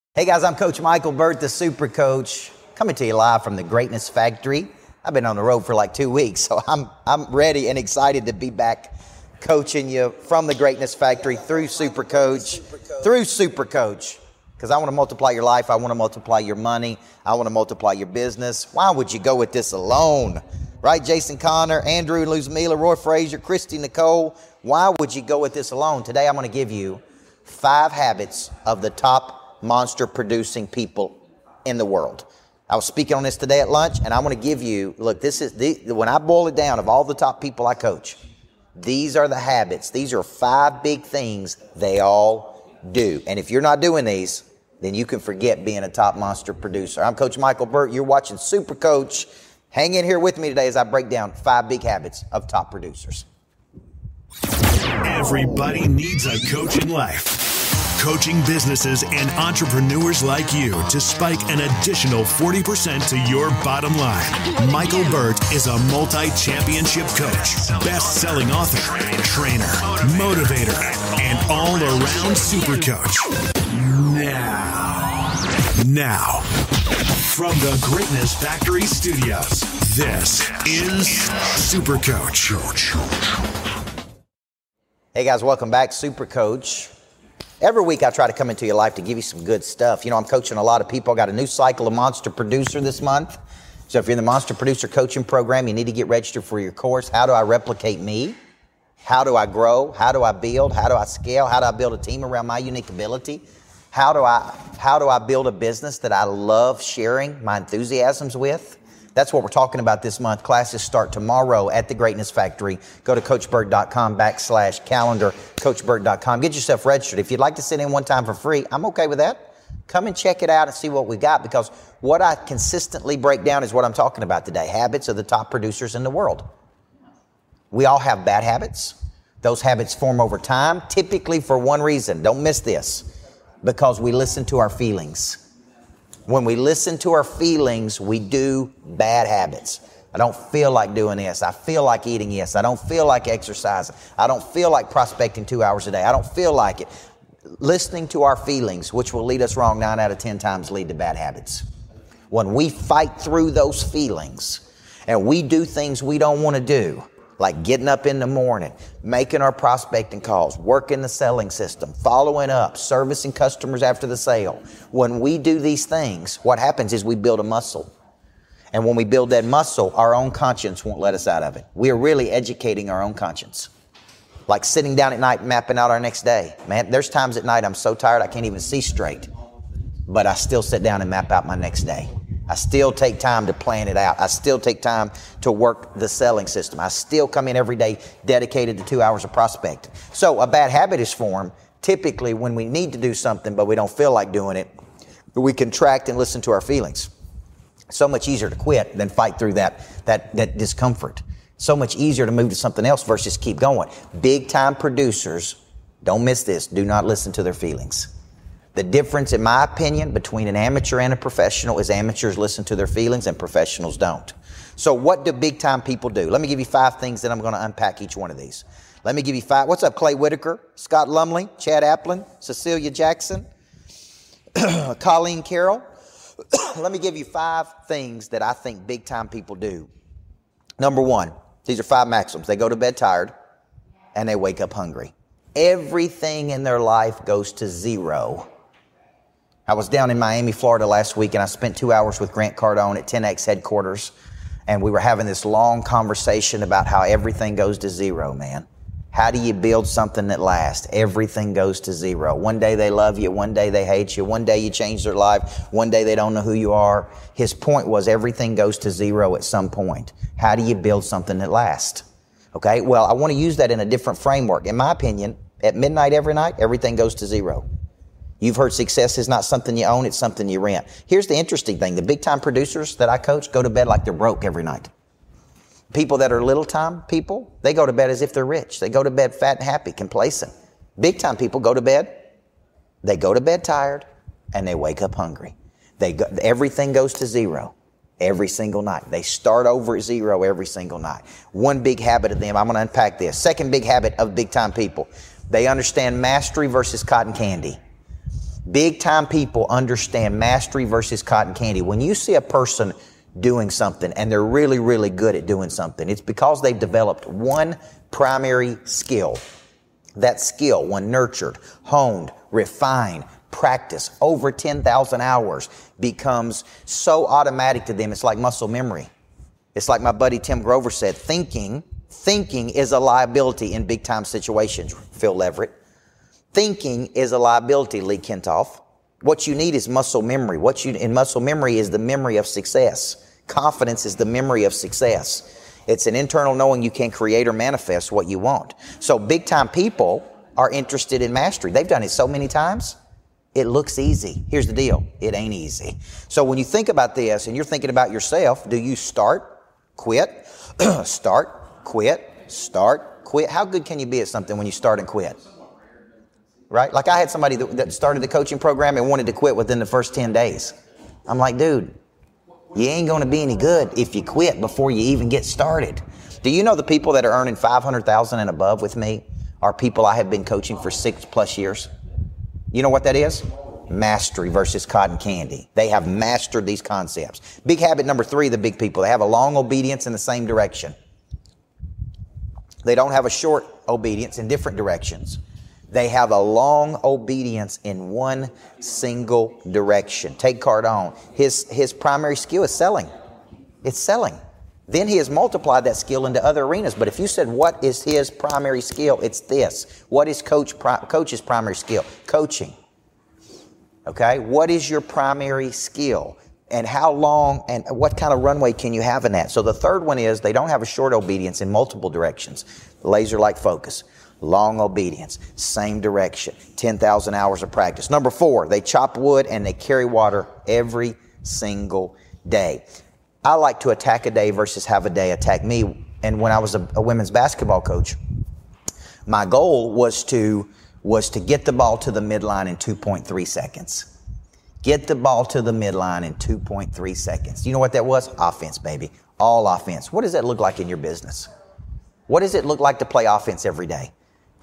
Hey guys, I'm Coach Michael Burt, the Super Coach, coming to you live from the Greatness Factory. I've been on the road for like 2 weeks, so I'm ready and excited to be back coaching you from the Greatness Factory through Super Coach, because I want to multiply your life, I want to multiply your money, I want to multiply your business. Why would you go with this alone? Right, Jason Connor, Andrew Luzmila, Roy Frazier, Christy Nicole. Why would you go with this alone? Today I'm going to give you 5 habits of the top monster producing people in the world. I was speaking on this today at lunch, and I want to give you, look, this is when I boil it down of all the top people I coach, these are the habits. These are 5 big things they all do. And if you're not doing these, then you can forget being a top monster producer. I'm Coach Michael Burt. You're watching Super Coach. Hang in here with me today as I break down 5 big habits of top producers. Everybody needs a coach in life. Coaching businesses and entrepreneurs like you to spike an additional 40% to your bottom line. Michael Burt is a multi-championship coach, best-selling author, trainer, motivator, and all-around super coach. Now, from the Greatness Factory Studios, this is Super Coach. Hey guys, welcome back, Super Coach. Every week I try to come into your life to give you some good stuff. You know, I'm coaching a lot of people. I got a new cycle of Monster Producer this month. So if you're in the Monster Producer Coaching Program, you need to get registered for your course. How do I replicate me? How do I grow? How do I build? How do I scale? How do I build a team around my unique ability? How do I build a business that I love sharing my enthusiasms with? That's what we're talking about this month. Classes start tomorrow at the Greatness Factory. Go to CoachBurt.com/calendar, CoachBurt.com. Get yourself registered. If you'd like to sit in one time for free, I'm okay with that. Come and check it out and see what we got, because what I consistently break down is what I'm talking about today. Habits of the top producers in the world. We all have bad habits. Those habits form over time, typically for one reason. Don't miss this. Because we listen to our feelings. When we listen to our feelings, we do bad habits. I don't feel like doing this. I feel like eating this. I don't feel like exercising. I don't feel like prospecting 2 hours a day. I don't feel like it. Listening to our feelings, which will lead us wrong 9 out of 10 times, lead to bad habits. When we fight through those feelings and we do things we don't want to do, like getting up in the morning, making our prospecting calls, working the selling system, following up, servicing customers after the sale. When we do these things, what happens is we build a muscle. And when we build that muscle, our own conscience won't let us out of it. We are really educating our own conscience. Like sitting down at night, mapping out our next day. Man, there's times at night I'm so tired I can't even see straight. But I still sit down and map out my next day. I still take time to plan it out. I still take time to work the selling system. I still come in every day dedicated to 2 hours of prospecting. So a bad habit is formed typically when we need to do something, but we don't feel like doing it. We contract and listen to our feelings. So much easier to quit than fight through that discomfort. So much easier to move to something else versus keep going. Big time producers, don't miss this, do not listen to their feelings. The difference, in my opinion, between an amateur and a professional is amateurs listen to their feelings and professionals don't. So what do big-time people do? Let me give you 5 things that I'm going to unpack each one of these. Let me give you 5. What's up, Clay Whitaker, Scott Lumley, Chad Applin, Cecilia Jackson, Colleen Carroll? Let me give you 5 things that I think big-time people do. Number 1, these are 5 maxims. They go to bed tired and they wake up hungry. Everything in their life goes to zero. I was down in Miami, Florida last week, and I spent 2 hours with Grant Cardone at 10X headquarters, and we were having this long conversation about how everything goes to zero, man. How do you build something that lasts? Everything goes to zero. One day they love you, one day they hate you, one day you change their life, one day they don't know who you are. His point was everything goes to zero at some point. How do you build something that lasts? Okay, well, I want to use that in a different framework. In my opinion, at midnight every night, everything goes to zero. You've heard success is not something you own, it's something you rent. Here's the interesting thing. The big-time producers that I coach go to bed like they're broke every night. People that are little-time people, they go to bed as if they're rich. They go to bed fat and happy, complacent. Big-time people go to bed, they go to bed tired, and they wake up hungry. Everything goes to zero every single night. They start over at zero every single night. One big habit of them, I'm going to unpack this. Second big habit of big-time people, they understand mastery versus cotton candy. Big time people understand mastery versus cotton candy. When you see a person doing something and they're really, really good at doing something, it's because they've developed one primary skill. That skill, when nurtured, honed, refined, practiced over 10,000 hours, becomes so automatic to them. It's like muscle memory. It's like my buddy Tim Grover said, thinking is a liability in big time situations, Phil Leverett. Thinking is a liability, Lee Kentoff. What you need is muscle memory. In muscle memory is the memory of success. Confidence is the memory of success. It's an internal knowing you can create or manifest what you want. So big time people are interested in mastery. They've done it so many times. It looks easy. Here's the deal. It ain't easy. So when you think about this and you're thinking about yourself, do you start, quit, start, quit, start, quit? How good can you be at something when you start and quit? Right? Like I had somebody that started the coaching program and wanted to quit within the first 10 days. I'm like, dude, you ain't going to be any good if you quit before you even get started. Do you know the people that are earning $500,000 and above with me are people I have been coaching for 6+ years? You know what that is? Mastery versus cotton candy. They have mastered these concepts. Big habit number 3, the big people. They have a long obedience in the same direction. They don't have a short obedience in different directions. They have a long obedience in one single direction. Take Cardone. His primary skill is selling. It's selling. Then he has multiplied that skill into other arenas. But if you said, what is his primary skill? It's this. What is Coach's primary skill? Coaching. Okay? What is your primary skill? And how long and what kind of runway can you have in that? So the third one is they don't have a short obedience in multiple directions. Laser-like focus. Long obedience, same direction, 10,000 hours of practice. Number 4, they chop wood and they carry water every single day. I like to attack a day versus have a day attack me. And when I was a women's basketball coach, my goal was to get the ball to the midline in 2.3 seconds. Get the ball to the midline in 2.3 seconds. You know what that was? Offense, baby. All offense. What does that look like in your business? What does it look like to play offense every day?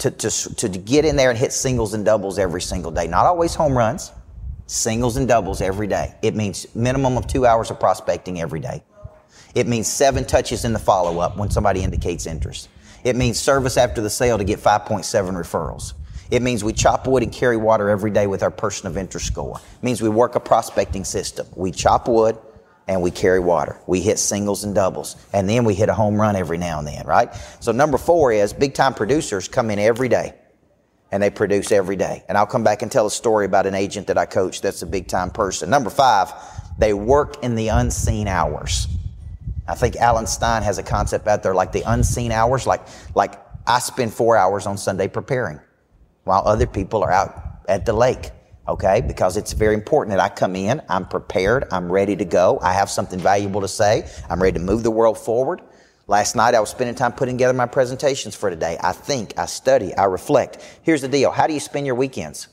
To get in there and hit singles and doubles every single day. Not always home runs, singles and doubles every day. It means minimum of 2 hours of prospecting every day. It means 7 touches in the follow-up when somebody indicates interest. It means service after the sale to get 5.7 referrals. It means we chop wood and carry water every day with our person of interest score. It means we work a prospecting system. We chop wood and we carry water. We hit singles and doubles. And then we hit a home run every now and then, right? So number 4 is big-time producers come in every day. And they produce every day. And I'll come back and tell a story about an agent that I coach that's a big-time person. Number 5, they work in the unseen hours. I think Alan Stein has a concept out there like the unseen hours. Like I spend 4 hours on Sunday preparing while other people are out at the lake. Okay, because it's very important that I come in, I'm prepared, I'm ready to go, I have something valuable to say, I'm ready to move the world forward. Last night I was spending time putting together my presentations for today. I think, I study, I reflect. Here's the deal. How do you spend your weekends?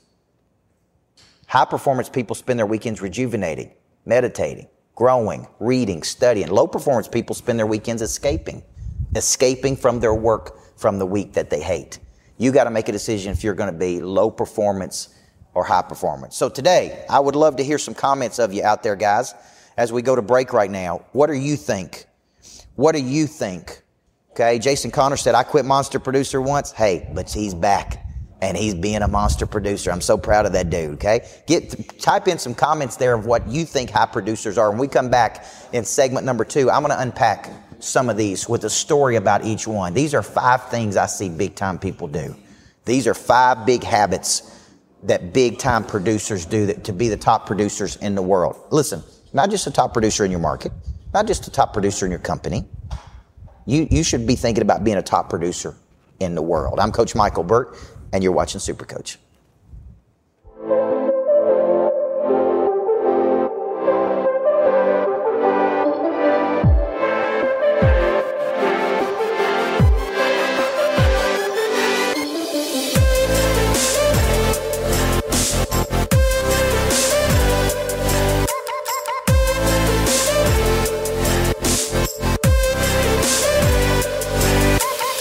High performance people spend their weekends rejuvenating, meditating, growing, reading, studying. Low performance people spend their weekends escaping from their work from the week that they hate. You got to make a decision if you're going to be low performance or high performance. So today, I would love to hear some comments of you out there, guys, as we go to break right now. What do you think? What do you think? Okay, Jason Connor said, I quit Monster Producer once. Hey, but he's back, and he's being a monster producer. I'm so proud of that dude, okay? Type in some comments there of what you think high producers are. When we come back in segment number 2, I'm going to unpack some of these with a story about each one. These are 5 things I see big-time people do. These are 5 big habits that big-time producers do to be the top producers in the world. Listen, not just a top producer in your market, not just a top producer in your company. You should be thinking about being a top producer in the world. I'm Coach Michael Burt, and you're watching Super Coach.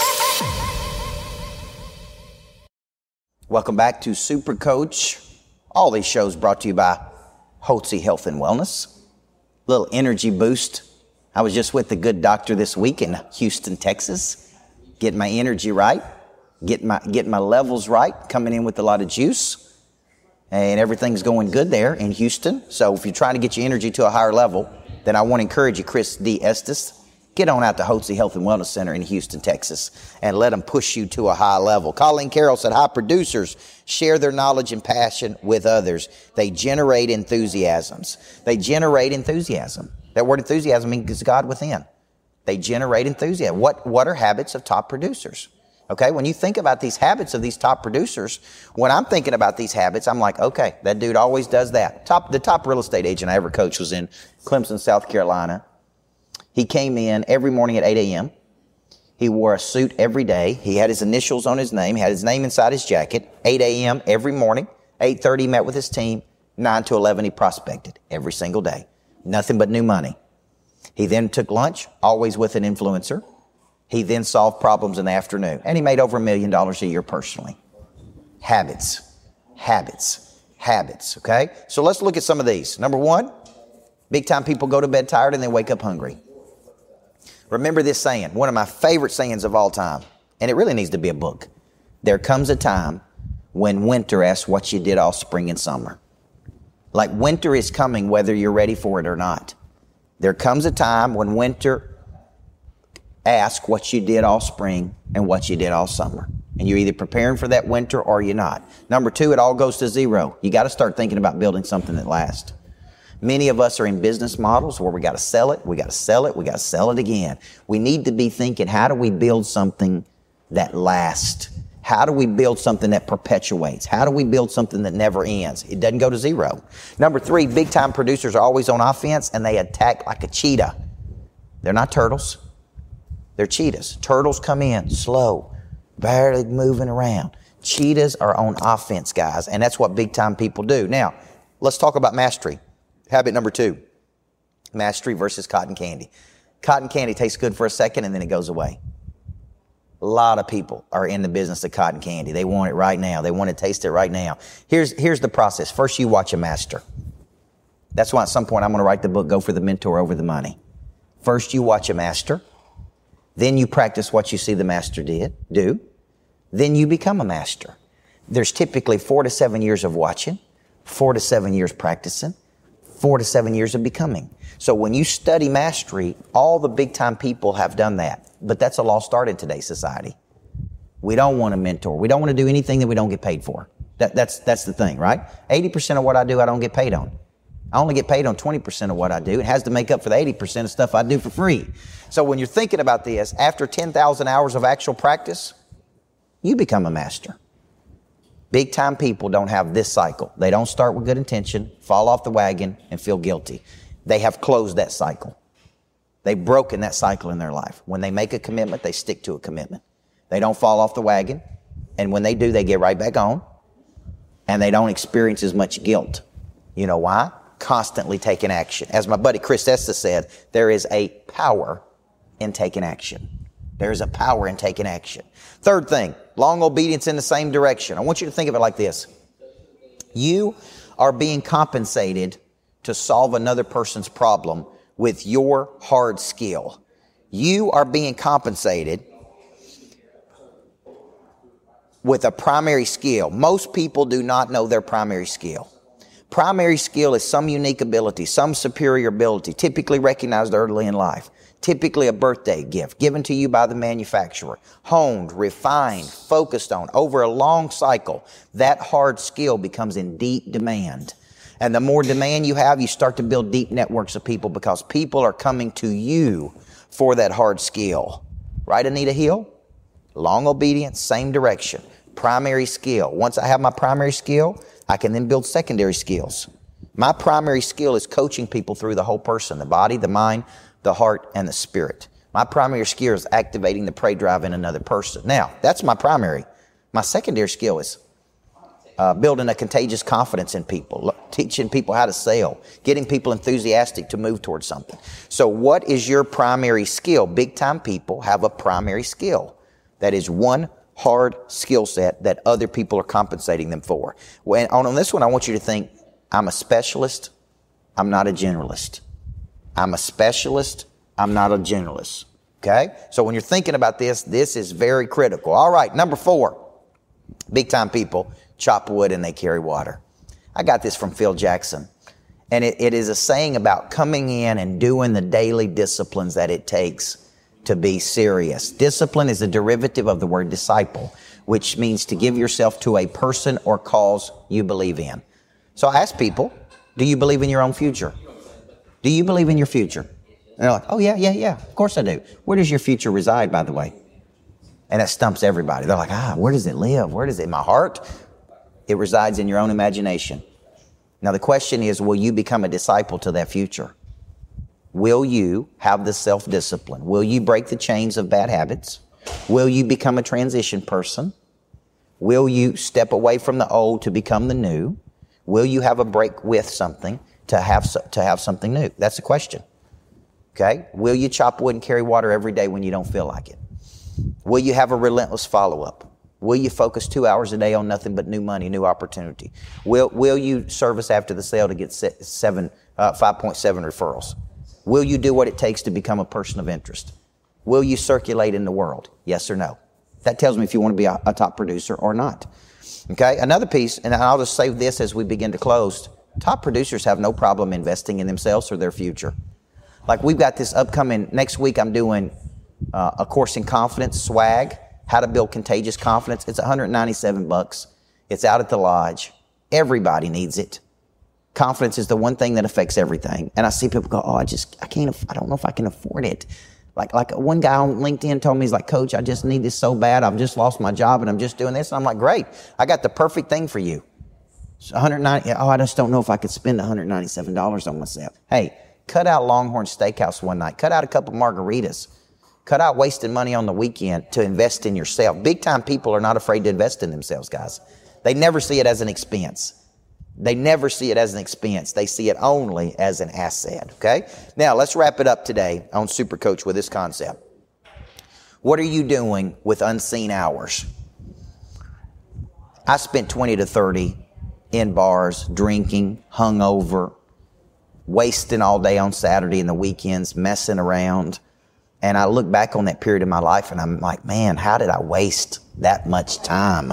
Welcome back to Super Coach All these shows brought to you by Holtze Health and Wellness. Little energy boost. I was just with the good doctor this week in Houston, Texas, getting my energy right, getting my levels right, coming in with a lot of juice, and everything's going good there in Houston. So if you're trying to get your energy to a higher level, then I want to encourage you, Chris D. Estes, get on out to Holtze Health and Wellness Center in Houston, Texas, and let them push you to a high level. Colleen Carroll said, high producers share their knowledge and passion with others. They generate enthusiasms. They generate enthusiasm. That word enthusiasm means God within. They generate enthusiasm. What are habits of top producers? Okay, when you think about these habits of these top producers, when I'm thinking about these habits, I'm like, okay, that dude always does that. The top real estate agent I ever coached was in Clemson, South Carolina. He came in every morning at 8 a.m. He wore a suit every day. He had his initials on his name. He had his name inside his jacket. 8 a.m. every morning. 8:30 he met with his team. 9 to 11 he prospected every single day. Nothing but new money. He then took lunch, always with an influencer. He then solved problems in the afternoon. And he made over $1 million a year personally. Habits. Okay? So let's look at some of these. Number one, big time people go to bed tired and they wake up hungry. Remember this saying, one of my favorite sayings of all time, and it really needs to be a book. There comes a time when winter asks what you did all spring and summer. Like winter is coming whether you're ready for it or not. There comes a time when winter asks what you did all spring and what you did all summer. And you're either preparing for that winter or you're not. Number two, it all goes to zero. You got to start thinking about building something that lasts. Many of us are in business models where we got to sell it, we got to sell it again. We need to be thinking, how do we build something that lasts? How do we build something that perpetuates? How do we build something that never ends? It doesn't go to zero. Number three, big time producers are always on offense and they attack like a cheetah. They're not turtles. They're cheetahs. Turtles come in slow, barely moving around. Cheetahs are on offense, guys, and that's what big time people do. Now, let's talk about mastery. Habit number two, mastery versus cotton candy. Cotton candy tastes good for a second and then it goes away. A lot of people are in the business of cotton candy. They want it right now. They want to taste it right now. Here's the process. First, you watch a master. That's why at some point I'm going to write the book, Go for the Mentor Over the Money. First, you watch a master. Then you practice what you see the master do. Then you become a master. There's typically 4 to 7 years of watching, 4 to 7 years practicing, 4 to 7 years of becoming. So when you study mastery, all the big time people have done that. But that's a lost art in today's society. We don't want a mentor. We don't want to do anything that we don't get paid for. That's the thing, right? 80% of what I do, I don't get paid on. I only get paid on 20% of what I do. It has to make up for the 80% of stuff I do for free. So when you're thinking about this, after 10,000 hours of actual practice, you become a master. Big time people don't have this cycle. They don't start with good intention, fall off the wagon, and feel guilty. They have closed that cycle. They've broken that cycle in their life. When they make a commitment, they stick to a commitment. They don't fall off the wagon, and when they do, they get right back on, and they don't experience as much guilt. You know why? Constantly taking action. As my buddy Chris Estes said, there is a power in taking action. There's a power in taking action. Third thing, long obedience in the same direction. I want you to think of it like this. You are being compensated to solve another person's problem with your hard skill. You are being compensated with a primary skill. Most people do not know their primary skill. Primary skill is some unique ability, some superior ability, typically recognized early in life. Typically a birthday gift given to you by the manufacturer, honed, refined, focused on over a long cycle. That hard skill becomes in deep demand. And the more demand you have, you start to build deep networks of people because people are coming to you for that hard skill. Right, Anita Hill? Long obedience, same direction. Primary skill. Once I have my primary skill, I can then build secondary skills. My primary skill is coaching people through the whole person, the body, the mind, the heart, and the spirit. My primary skill is activating the prey drive in another person. Now, that's my primary. My secondary skill is building a contagious confidence in people, teaching people how to sell, getting people enthusiastic to move towards something. So what is your primary skill? Big time people have a primary skill that is one hard skill set that other people are compensating them for. On this one, I want you to think, I'm a specialist. I'm not a generalist. I'm a specialist. I'm not a generalist. Okay? So when you're thinking about this, this is very critical. All right, number 4. Big time people chop wood and they carry water. I got this from Phil Jackson. And it is a saying about coming in and doing the daily disciplines that it takes to be serious. Discipline is a derivative of the word disciple, which means to give yourself to a person or cause you believe in. So I ask people, do you believe in your own future? Do you believe in your future? And they're like, oh, yeah, of course I do. Where does your future reside, by the way? And that stumps everybody. They're like, where does it live? Where does it, in my heart? It resides in your own imagination. Now the question is, will you become a disciple to that future? Will you have the self-discipline? Will you break the chains of bad habits? Will you become a transition person? Will you step away from the old to become the new? Will you have a break with something to have something new? That's the question. Okay? Will you chop wood and carry water every day when you don't feel like it? Will you have a relentless follow-up? Will you focus 2 hours a day on nothing but new money, new opportunity? Will you service after the sale to get 5.7 referrals? Will you do what it takes to become a person of interest? Will you circulate in the world? Yes or no? That tells me if you want to be a top producer or not. Okay, another piece, and I'll just say this as we begin to close. Top producers have no problem investing in themselves or their future. Like we've got this upcoming, next week I'm doing a course in confidence, swag, how to build contagious confidence. It's $197. It's out at the lodge. Everybody needs it. Confidence is the one thing that affects everything. And I see people go, I don't know if I can afford it. Like one guy on LinkedIn told me, he's like, Coach, I just need this so bad. I've just lost my job and I'm just doing this. And I'm like, great. I got the perfect thing for you. It's I just don't know if I could spend $197 on myself. Hey, cut out Longhorn Steakhouse one night. Cut out a couple margaritas. Cut out wasting money on the weekend to invest in yourself. Big time people are not afraid to invest in themselves, guys. They never see it as an expense. They never see it as an expense. They see it only as an asset, okay? Now, let's wrap it up today on Super Coach with this concept. What are you doing with unseen hours? I spent 20 to 30 in bars, drinking, hungover, wasting all day on Saturday and the weekends, messing around. And I look back on that period of my life and I'm like, man, how did I waste that much time?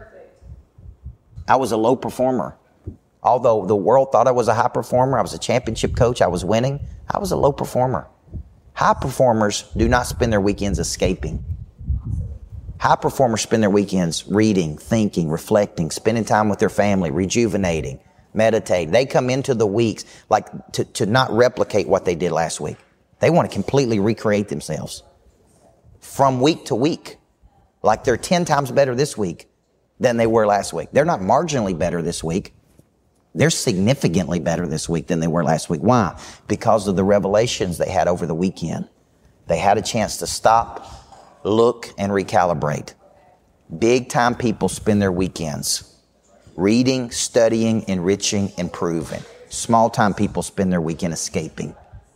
I was a low performer. Although the world thought I was a high performer, I was a championship coach, I was winning, I was a low performer. High performers do not spend their weekends escaping. High performers spend their weekends reading, thinking, reflecting, spending time with their family, rejuvenating, meditating. They come into the weeks like to not replicate what they did last week. They want to completely recreate themselves from week to week. Like they're 10 times better this week than they were last week. They're not marginally better this week. They're significantly better this week than they were last week. Why? Because of the revelations they had over the weekend. They had a chance to stop, look, and recalibrate. Big time people spend their weekends reading, studying, enriching, improving. Small time people spend their weekend escaping.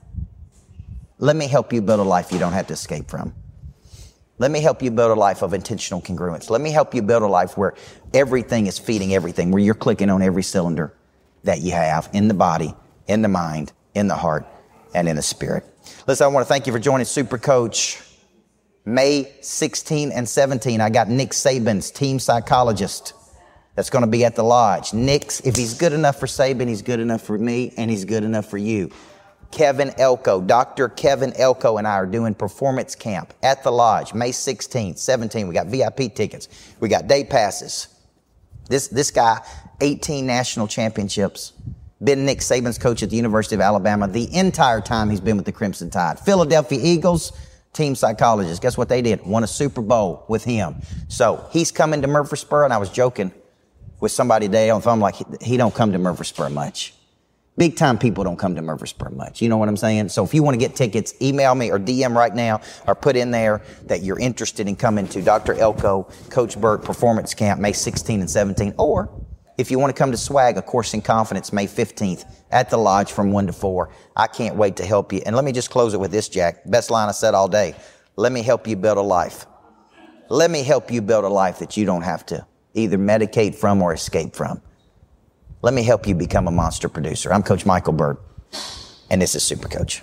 Let me help you build a life you don't have to escape from. Let me help you build a life of intentional congruence. Let me help you build a life where everything is feeding everything, where you're clicking on every cylinder that you have in the body, in the mind, in the heart, and in the spirit. Listen, I want to thank you for joining Super Coach. May 16 and 17, I got Nick Saban's team psychologist that's going to be at the lodge. Nick's, if he's good enough for Saban, he's good enough for me, and he's good enough for you. Kevin Elko, Dr. Kevin Elko and I are doing performance camp at the lodge, May 16th, 17th. We got VIP tickets. We got day passes. This guy, 18 national championships, been Nick Saban's coach at the University of Alabama the entire time he's been with the Crimson Tide. Philadelphia Eagles, team psychologist. Guess what they did? Won a Super Bowl with him. So he's coming to Murfreesboro, and I was joking with somebody today on the phone, like, he don't come to Murfreesboro much. Big time people don't come to Murfreesboro much. You know what I'm saying? So if you want to get tickets, email me or DM right now or put in there that you're interested in coming to Dr. Elko, Coach Burt Performance Camp, May 16 and 17. Or if you want to come to Swag, A Course in Confidence, May 15th at the lodge from 1 to 4. I can't wait to help you. And let me just close it with this, Jack. Best line I said all day. Let me help you build a life Let me help you build a life that you don't have to either medicate from or escape from. Let me help you become a monster producer. I'm Coach Michael Burt, and this is Super Coach.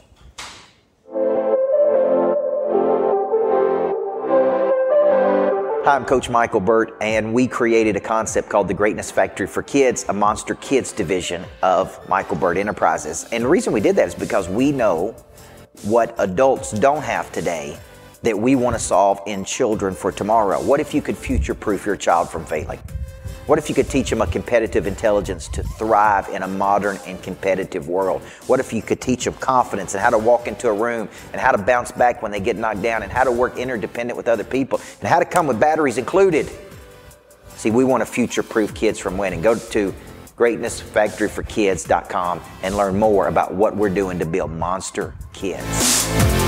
Hi, I'm Coach Michael Burt, and we created a concept called the Greatness Factory for Kids, a Monster Kids division of Michael Burt Enterprises. And the reason we did that is because we know what adults don't have today that we want to solve in children for tomorrow. What if you could future-proof your child from failing? What if you could teach them a competitive intelligence to thrive in a modern and competitive world? What if you could teach them confidence and how to walk into a room and how to bounce back when they get knocked down and how to work interdependent with other people and how to come with batteries included? See, we want to future-proof kids from winning. Go to greatnessfactoryforkids.com and learn more about what we're doing to build monster kids.